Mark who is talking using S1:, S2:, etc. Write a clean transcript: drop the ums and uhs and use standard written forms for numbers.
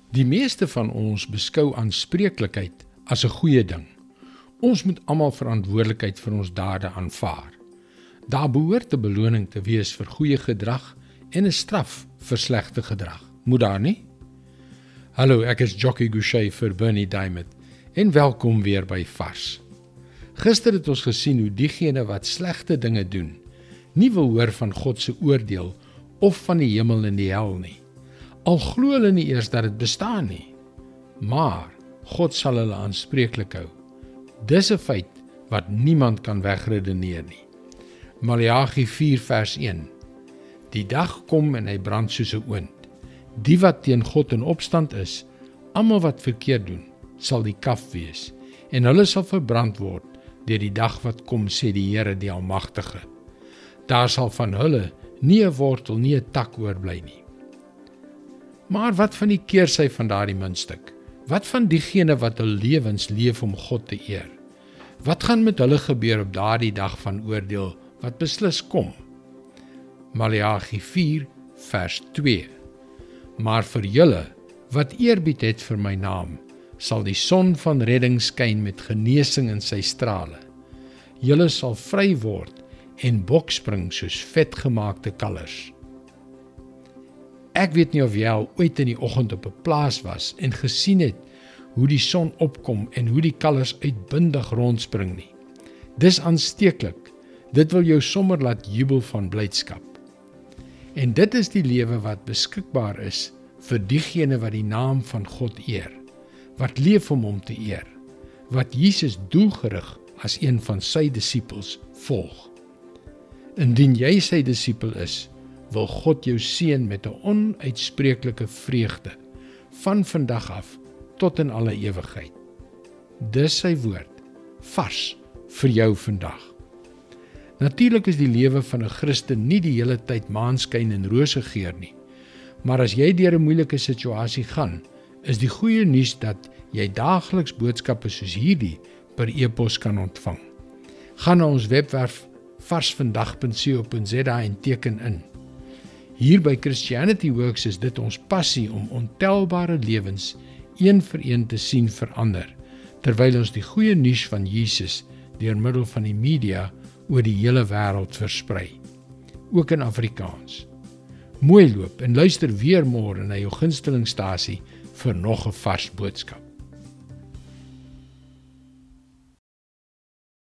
S1: Die meeste van ons beskou aanspreeklikheid as 'n goeie ding. Ons moet almal verantwoordelikheid vir ons dade aanvaar. Daar behoort 'n beloning te wees vir goeie gedrag en 'n straf vir slegte gedrag. Moet daar nie? Hallo, ek is Jockey Gouchee vir Bernie Diamond en welkom weer by Vars. Gister het ons gesien hoe diegene wat slegte dinge doen, nie wil hoor van God se oordeel of van die hemel en die hel nie. Al glo hulle nie eers dat dit bestaan nie. Maar God sal hulle aanspreeklik hou. Dis 'n feit wat niemand kan wegredeneer nie. Maleagi 4 vers 1. Die dag kom en hy brand soos 'n oond. Die wat teen God in opstand is, almal wat verkeerd doen, sal die kaf wees, en hulle sal verbrand word deur die dag wat kom, sê die Here die Almagtige. Daar sal van hulle nie 'n wortel, nie 'n tak oorbly nie. Maar wat van die keersy van daardie muntstuk? Wat van diegene wat hul lewens leef om God te eer? Wat gaan met hulle gebeur op daardie dag van oordeel wat beslis kom? Maleagi 4 vers 2. Maar vir julle wat eerbied het vir my naam, sal die son van redding skyn met genesing in sy strale. Julle sal vry word en bokspring soos vetgemaakte kalvers. Ek weet nie of jy al ooit in die oggend op 'n plaas was en gesien het hoe die son opkom en hoe die kalvers uitbundig rondspring nie. Dis aansteeklik. Dit wil jou sommer laat jubel van blydskap. En dit is die lewe wat beskikbaar is vir diegene wat die naam van God eer, wat leef om hom te eer, wat Jesus doelgerig as een van sy disippels volg. Indien jy sy disipel is, wil God jou seën met 'n onuitspreeklike vreugde, van vandag af tot in alle ewigheid. Dis sy woord, vars vir jou vandag. Natuurlik is die lewe van 'n Christen nie die hele tyd maanskyn en rosegeur nie, maar as jy deur 'n moeilike situasie gaan, is die goeie nuus dat jy daagliks boodskappe soos hierdie per e-pos kan ontvang. Gaan na ons webwerf varsvandag.co.za en teken in. Hier by Christianity Works is dit ons passie om ontelbare lewens een vir een te sien verander, terwyl ons die goeie nuus van Jesus deur middel van die media oor die hele wêreld versprei, ook in Afrikaans. Mooi loop en luister weer môre na jou gunstelingstasie vir nog 'n vars boodskap.